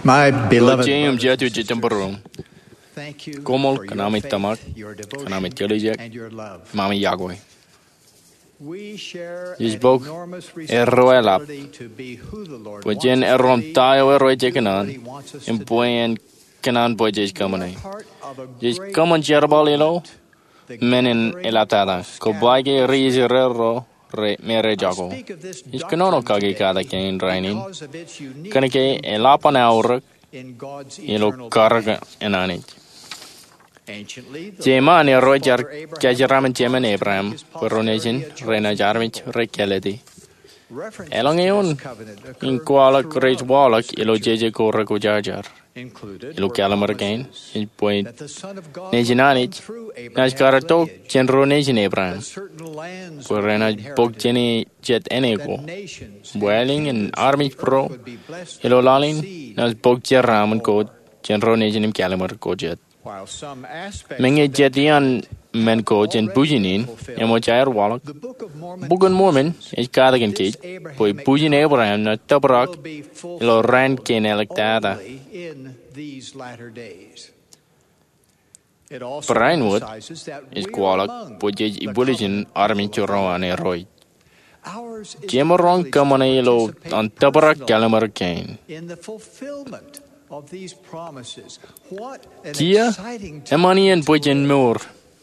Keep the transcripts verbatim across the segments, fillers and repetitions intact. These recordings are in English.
My beloved Jim brothers and Jatu sisters, Jitambarum, thank you Komol for your Kanami Tamak, faith, your Kanami devotion, Tilijak, and your love. Mami Yagwe. We share Is an book enormous Erroelap. responsibility to be who the Lord wants Wajen us Erron to be Tayo and Eroi do what Jekanan, He wants us to in do. Boyan Kanan Boyej We are Kamane. part of a Jis great Kaman Jerabalilo, movement, the Menin gathering Elatada, of scattered Kobage Israel. Rizerero, Re Mere I Jago. speak of this Is Kanono doctrine Kagi Kada today Kain Rainin, because of its unique Kanake Elapan Auruk, in God's Ilo eternal Karga plan. Enanit. Anciently, the Jeman Lord Roger Father Abraham Kajaraman Jeman promised to Abraham, make his posterity Coronation, a chosen Rena Jarmich, people. Rekeledi. References to Elangeon, this covenant in occur Kuala Great throughout Wallach, the Ilo Scripture. Jeje Korako Jarjar, Included Ilo were Kalamar again, promises in point that the Son of God would come Nejinanich, through Abraham's Najkarato, lineage, General Nation Abraham, that certain lands would be Corena inherited, Bokjeni Jet that Enego, nations and Welling and kindreds Army of the Pro, earth would be blessed Ilo through the Lalin, seed Nas Bokjaram and or Code, General Nation in Kalamar Kojet. while some aspects Menge of that Jetian covenant Men have Coach and already been Bujinin, fulfilled. Emochair Wallach, The Book of Mormon Bugan Mormon, teaches is Kadagan that Kate, this Boy Abrahamic Bujin Abraham, not will Tabrak, be Ilo Ran fulfilled Kane Electada. only in these latter days. It also Brianwood emphasizes that is we are Kualak, among Bojej the Ibulijan, covenant Armin people of the Lord. Choroan Roy. Ours is the Jemoron privilege to Kamanelo participate on Tabrak personally Kalamar Kane. in the fulfillment of these promises. What an Tia, exciting time Emani and to Bojan live. Moore.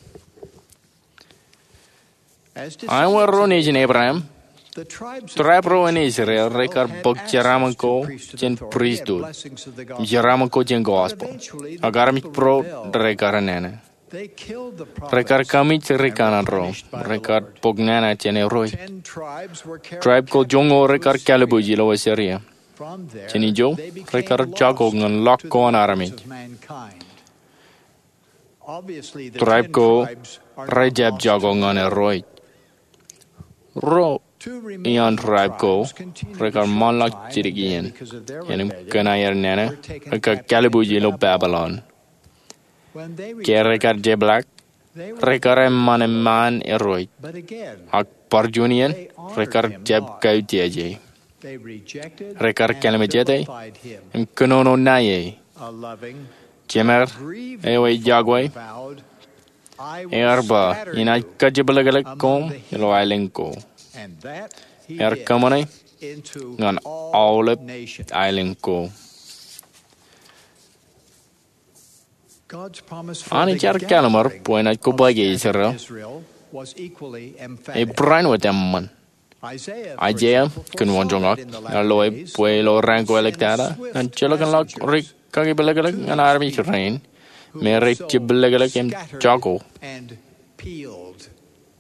As I were descendants of Ronation Abraham, the tribes of Trapro and ancient Israel, Israel Rekar had Bok access to Jaramanko, priesthood Jen authority and priesthood, blessings of the gospel. Jaramanko Jen But gospel. eventually, the Agarmich people Pro, rebelled. Rekaranana. They killed the Rekar prophets Kamich and were Rekanadro, punished by the Rekar Lord. Pognana Cheneroy. Ten tribes were carried Tribe called captive Jongo to Rekar Assyria. Calabujilo Assyria. From there, Chenijo, they became Rekar lost Jago and to Lock the Kon waters Aramich. of mankind. Obviously, the Tribe ten ko tribes are not Rajab lost Jago to the on a Lord. Roy. Ro. Two Ian remaining Tribe ko tribes continued Rekar a short Manlak time, and then, Chirigian. because of their Yanim rebellion, Kanayar Nana, were taken Rekar captive into Calabujilo Babylon. When they Ke Rekar returned, Jeblak, they were Rekar devoted to the Man Lord. Man Eroy. But again, Ak Parjunian, they honored Rekar him Jeb not. Kautiaje. They rejected Rekar and Kalamajete, vilified him. and Kunono Naye. A loving, Jemer, grieving Ewe father Jagwe, vowed, I will Erba, scatter Ina you Kajibalagalakom, among the Elo Islandko. heathens, and that he Er did Kamane, into Ngan all Aulep nations. Islandko. God's promise for Ani the Jar Kalamar, gathering Puena of Kubagi scattered Israel, Israel was equally a emphatic. Brian with them man. Isaiah, for Isaiah, example, Kun foresaw Wonjongak, that in the latter Aloe, days, the Puelo Lord would Rango send Electada, swift and Chilakan Rick messengers Kagibalagak, to and his Army people Rain, who Mere were so Chibalagak and scattered Jago. and peeled.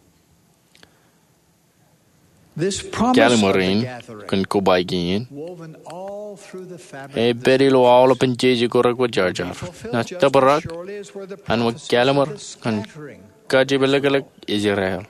This promise of the Calimarin, gathering, Kun Kubaigin, woven all through the fabric a of the berilo all up Scriptures, in Jeji Korak with will Jar be Jar. fulfilled Not just as Tabarak, surely as were the and what prophecies of Calamar, the and scattering of Kajibalagak Israel. Israel.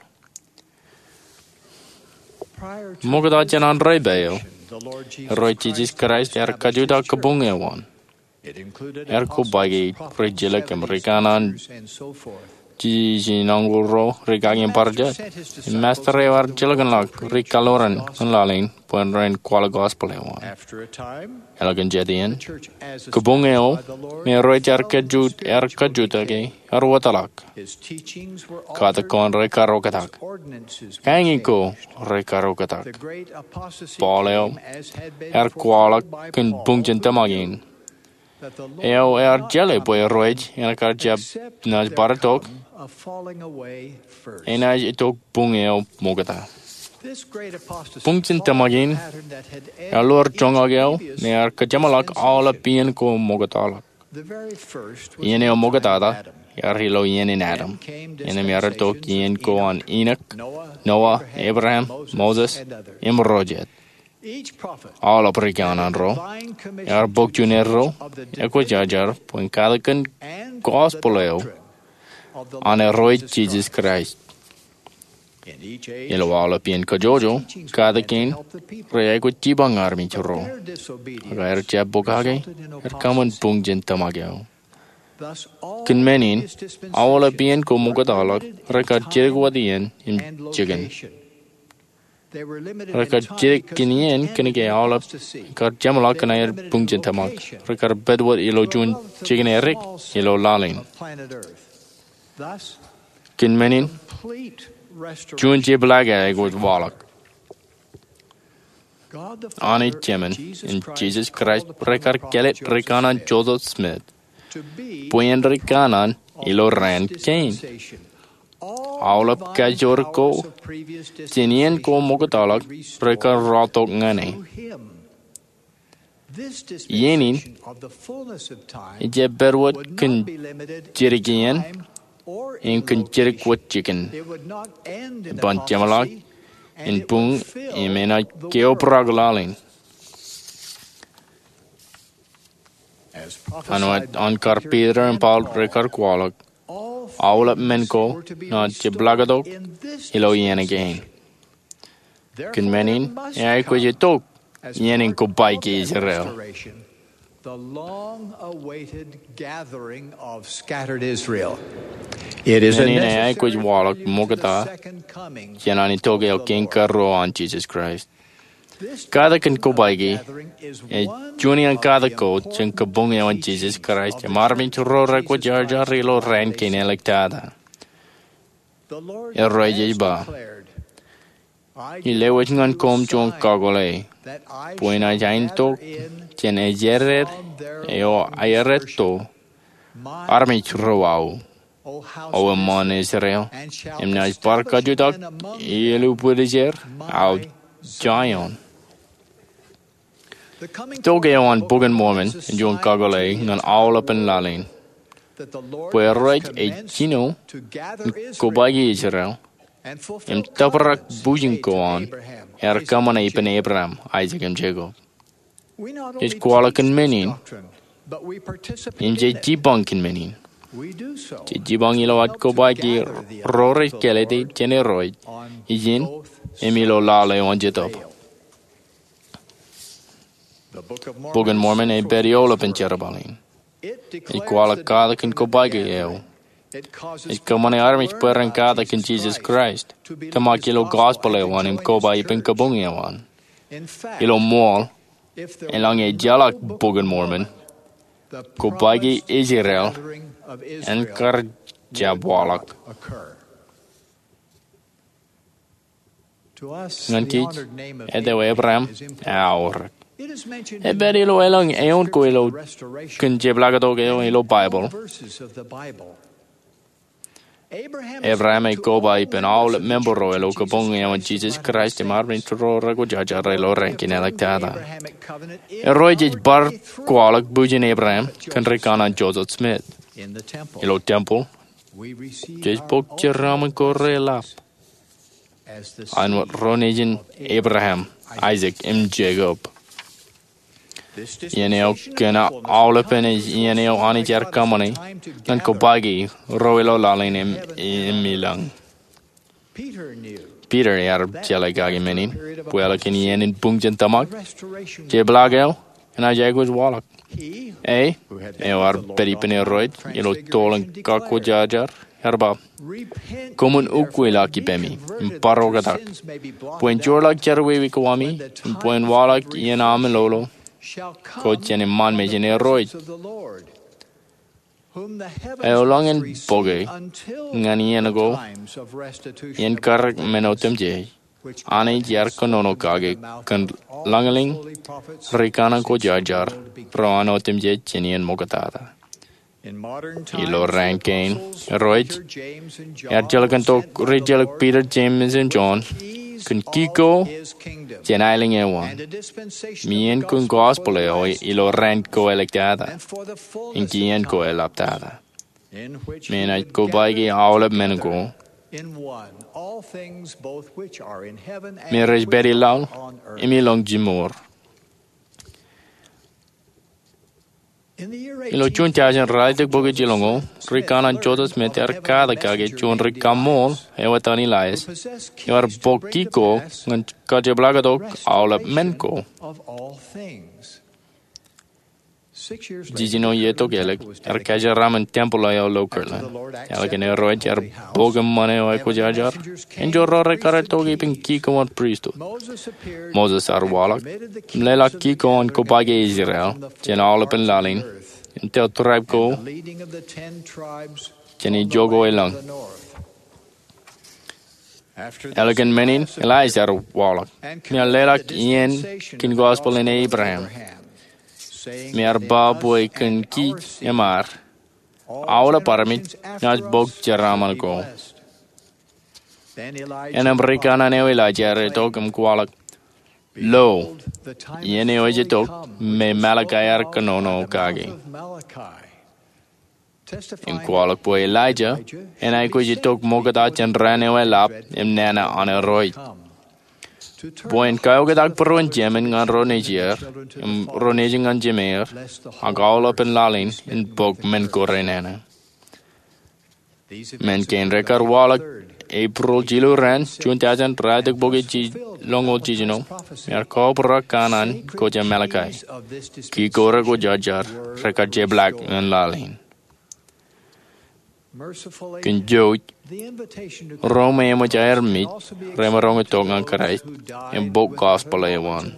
Prior to Mogadajan on Rebel, crucifixion, the Lord Jesus Roy Jesus Christ, Er established Kajuda his church. Kabunga one. It included Er apostles, Kubagi, prophets, Regilak, seventies, Americanan, teachers, and so forth. Gigi Nanguro, The Regagin Master Parjet, sent his disciples Master into Evar the world Jilaganlak, to preach Ricaloran, his and gospel. Lalin, Puenrain Kuala Gospel one. After a time, Elegant the Jedian, church as established Kubungeo, by the Lord me Roger fell into Kajut, Er spiritual Kajutagi, decay. Er Watalak, His teachings were Kata altered, Kon his Rekarokatak, ordinances were Kangiko, changed. The Rekarokatak, great apostasy Pauleo, came as had been Er foretold Kualak, by Kun Paul, Bungin who Tamagin. knew that the Lord Eo would er not jelly come boy again roig en akar jab except nas there baratok come a falling away first. en aj itok bungeo mogata. This great apostasy Bungin followed the tamagin pattern that had alor ended each jongageo previous ne ar kajamalak ala dispensation. pien ko mogatalak. The very first was Yen in eo the time of mogatada Adam. yar hilo yen in Adam. Then came En em yar tok dispensations yen of ko on Enoch, Enoch, Noah, Noah, Abraham, Abraham, Moses, Moses, and others. Imrojet. Each prophet All had a opriganan ro. divine commission Yar to bok junero, teach of the eko jajar, divinity puen kalakan and gospeleo the doctrine of the on a Lord roid Jesus Jesus Christ. Christ. In each age, Yelo ala pien ko jojo, kada kin, raya ko tibang armin but churo. their disobedience Agar jab bokage, resulted in er kaman apostasy. bungin tamageo. Thus, all Kun menin, previous dispensations awala bien ko were mugadalak, limited in reka time jirgwadian in and jigan. location. They were limited Ra in ka time jere because of kinien the kene ke end of aula apostasy. ka jamala kana er Limited pung in jen tamak. location Ra ka bedwat ilo to a jun relatively chigen erik small ilo circle lalin. of planet Earth. Thus, Kin menin complete jun restoration je blaga was eg was required. walak. God the Ani Father Jemen and Jesus in Christ Jesus Christ called upon the rekar prophet kelet Joseph rekanan Smith Joseph Smith. to be Puyen the rekanan prophet ilo of this ran kain. dispensation. All Aulap divine kajor ko powers of previous tinien ko dispensations were to mokatalak be rekar restored ratok through ngane. him. This Yenin dispensation of the fullness of time je berwat would kun not be limited in jirigian time or in in kun jirik wat location. chicken. It would not end in Ban jamalak apostasy, and in it pung would fill imena the keo world. praglalin. As Anuat prophesied by ankar Peter Peter and and Paul Paul, rekar kwalak. all Aulap things menko were to be na je restored blagadok in this ilo yen again. dispensation. Therefore, Kun there menin must e ko je come, tok as yenin part ko bai of ke that Israel. restoration, the long-awaited gathering of scattered Israel. It is a Menin e necessary ko je walak prelude to the mogata second coming yenani of toge the o ken Lord. karo on Jesus Christ. This Kada kan doctrine ko of the baigi gathering is e one junian of kada the ko chen ko important bunge on Jesus teachings Christ. of the Marmin Church to ro of ra ko Jesus jar jar Christ of rilo ren Latter-day ken Saints. electada. The Lord E roi has ba. declared, I I give lewe unto ngan you a kom chon sign kagole. that I Puena shall jain gather to in chen e jerer from their e o long ayereto dispersion my armi people, chroau. O house O of mon Israel, Israel. and shall Em nai parka establish judak again among ilu them pudijer au my Zion. Zion. The coming forth Toge of the on Book of bugan Mormon Mormon is a en jon sign kagole to the ngan entire all up en world lalin. that the Lord Pue has right e commenced chino to gather ko Israel bagi Israel. and Em fulfill taparak covenants bujin made ko to on. Abraham, Er Isaac, kamana and ipen Jacob. Abraham, Isaac and Jacob. We not Is only kwala teach kan this menin. doctrine, but we participate Em je in it. jibang kan menin. We do so Je jibang as we ilawat help ko to bagi gather the elect rore of the kelete Lord generoid. on Ijin both emilo sides lale on of the jetop. veil. The Book of Mormon Bugan is Mormon e central to beriola this pen work. cherabalin. It E declares kwala the kada kan doctrine ko of the bagi gathering. eu. It causes Es people como ne to armis learn pueren about cada kan Jesus Jesus Christ, Christ. to believe Tama his kilo gospel, gospel and e to wan im join ko his ba ipen church. kabung e wan. In fact, Ilo mol if there en lang were e no jalak Book of Bugan Mormon. Mormon, the Ko bagi promised Israel gathering of en Israel kar would jabwalak. not occur. To us, Ngan the kich honored name of edew Abraham Abraham is e important. aur. It is mentioned E in ber ilo more elang verses e of on ko Scripture, ilo the restoration, kan jeblaga dog e than in ilo all Bible. verses of the Bible. Abraham is Abraham spoke e to ko ba all ipen members all of the membro Church of ilo Jesus kabung e wan Christ of Jesus Latter-day Christ e marvin Saints. tro rago jajar The ilo Lord rankin reaffirmed the electada. Abrahamic covenant E in roi our jij bar day through kwalak bujin the Abraham prophet kan Joseph rekana Smith. Joseph Smith. In the temple, Ilo temple. we receive Jij our bok jeramen ultimate ko relap. blessings as the An wat seed ronijin of Abraham, Isaac em Jacob. This Yeneo dispensation of the kena fullness all will up in come to his fulfill yeneo by ani jar God as the kamani. time to Nan ko gather bagi roilo both lalin in em heaven and em on milang. earth. Peter knew Peter yar that jala gagi after a menin. period of Puela kini apostasy, yenin bungjen a tamak. restoration Je would blagel. come. En a jagos walak. He E. who had been Eo with ar the Lord peri on the pene Mount roid. of Ilo tolen Transfiguration kako declared, jajar. Herba. repent Komun ye therefore ukwila and ki be pemi. converted that Imparo your gadak. sins may be Puen blotted jorlak out jarwe when wikawami. the Puen times walak of yen amen refreshing lolo. shall Ko come jene man me from the jene roid. presence of the Lord, whom the E heavens long must en receive boge. until Ngani yen the ago. times of restitution Yen of all kar things, menotem je. which Ani God jar has konono spoken by the kage. mouth Kan of all his langeling. holy prophets Rikana ko since the jajar. world began. Roano tem je jenien mogatata. In modern Ilo times, the rankain. apostles Roid. Peter, James, and John Er were jalakan to sent by the rejalak Lord Peter, James and John. with keys Kun of kiko. his kingdom Jenailing and ewan. a dispensation Mien of kun the gospel gospel for the eo last ilo rent times ko electada. and for the fullness Inkien of ko times, elaptada. in which Men he ait would ko gather baigi them aulab together menko. in one, all things both which are in heaven and Men rej which beri are lau. on earth. Imi long jimor. In the year Ilo chun tiajan raitek boge jilongo. Rikanan jodas learned of a meter heavenly kada kage messenger chun named rikamol. Elias, Ewatani who lais. possessed Iwar keys to bring to bokiko. pass Ngan kaje blagadok aulab restoration menko. of all things. Jijino yeto gelek, er kajaraman temple ayo lokerla. Elke ne roed er bogem mane o eko jajar. Enjo rore karatogi pin kiko on priesthood. Moses ar walak. Mlela kiko on kopage Israel. Jen all up in lalin. Intel tribe ko. Jeni jogo elang. Elken menin Elijah ar walak. Mia lelak ien kin gospel in Abraham. Meer baboy kan ki emar. Aula paramit nas bog jaraman ko. En Amerikana ne Elijah re tokum kwalak. Lo, yene oje tok me Malakayar kanono kage. In kwalak po Elijah, en ay ko jitok mogata chen rane lap em nana ane roy. Boen kayo gadag peruan jemen ngan ronejier, em ronejing ngan jemer, agaul op en lalin in bog men korenana. Men ken rekar walak April jilu ran, juntajan radik bogi ji longo jijino, mer ko kanan ko jam Malakai. Ki kore ko jajar, rekar je black ngan lalin. Ken joit Rome emo jair mit, rema ronge tongan Christ, en bok gospel ewan.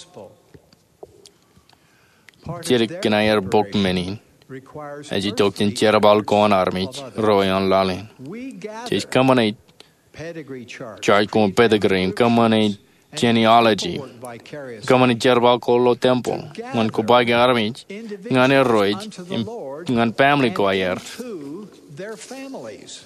Jirik kenayer bok menin, as you talked in Cherabal kon armich, roy on lalin. Just come on a chart con pedigree, come on a genealogy, come on a Cherabal kolo temple, one kubagi armich, ngan roy, ngan family ko ayer. Their families.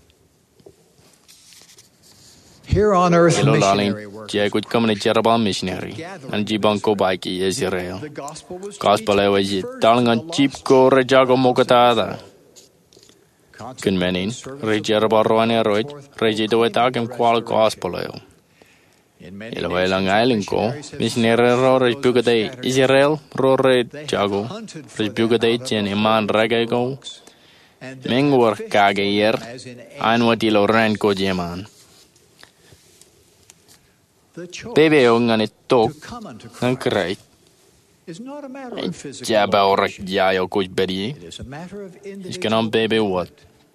Here on earth, missionary workers Jacob come in Cherabal missionary, and Jibanko Baiki Israel. Gospel ewaji, talangan cheap ko rejago mokatada. Kun menin, rejeraba roane roid, rejito etagem qual gospel eo. Ilawailang island ko, missionary ro rejbugade Israel, ro rejago, rejbugade chen iman regego. Mengwar kage yer, anwatilo ran ko jeman. Bebe o ngan itok, ngan krait. Jaba orak jayo kuj bedi. Iskanon bebe wat.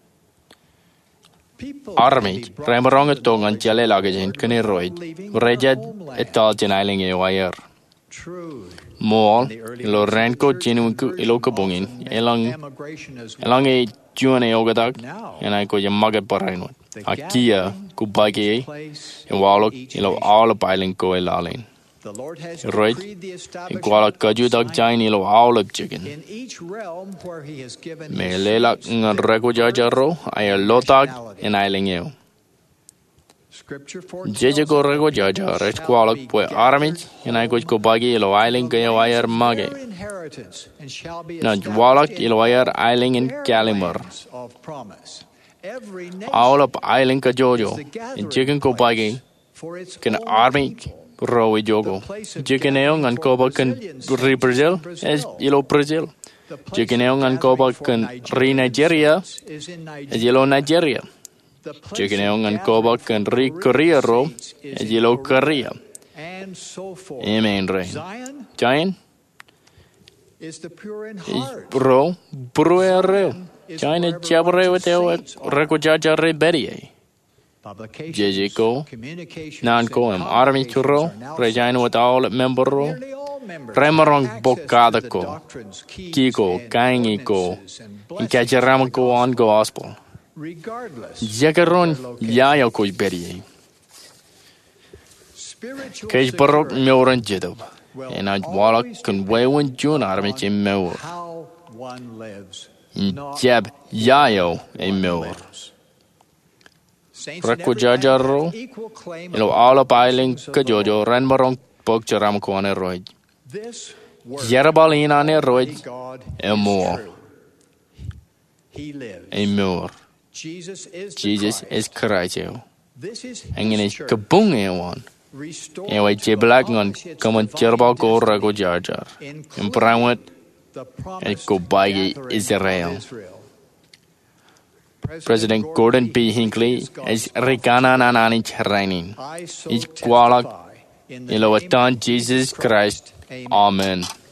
Armich, remarong itong ngan jale lagajin kani roid, rejad etal jenailing e wayer. Mol, ilo ran ko jenu ilo kabungin, elang elang e juane ogadag, en ay ko je magat parainot. Akia kubagi e walok ilo all piling ko elalin. Right, igual kajudag jain ilo all of chicken. Me lelak ngan rego jajaro ay lotag en ailingeo. Jeje ko rego jajar et kualak pue aramich en ay ko bagi ilo ailing geo ayer mage. Na walak ilo ayer ailing in Kalimar. All up ailing ka jojo in chicken ko bagi can army rowe jogo. Chicken eong an koba kan re Brazil as ilo Brazil. Chicken eong an koba kan re Nigeria as ilo Nigeria. Chicken eong an koba kan re Korea ro as ilo Korea. Amen rain. Giant is ro puro reo. China chabre weteo reko jaja re berie. Jejiko nan ko em army churro rejain with all member ro remarong bokada ko kiko kaingi ko in kajaram ko on gospel jagaron yayo ko berie. Kaj barok meuran jedob en aj walak kun wewen jun army chim meur jab yayo e meur. Rako jajarro ilo ala pailing ka jojo ran marong pok charam ko ane roid. Yarabal inane roid e more. E more. Jesus is Christ. Angin is kabung e one. E wai jeblak ngon kaman charbal ko rako jajar. Imprawat e ko bagi Israel. President Gordon B. Hinckley is Rikana Nanani Charainin. Is Kualak Ilawatan Jesus Christ. Amen.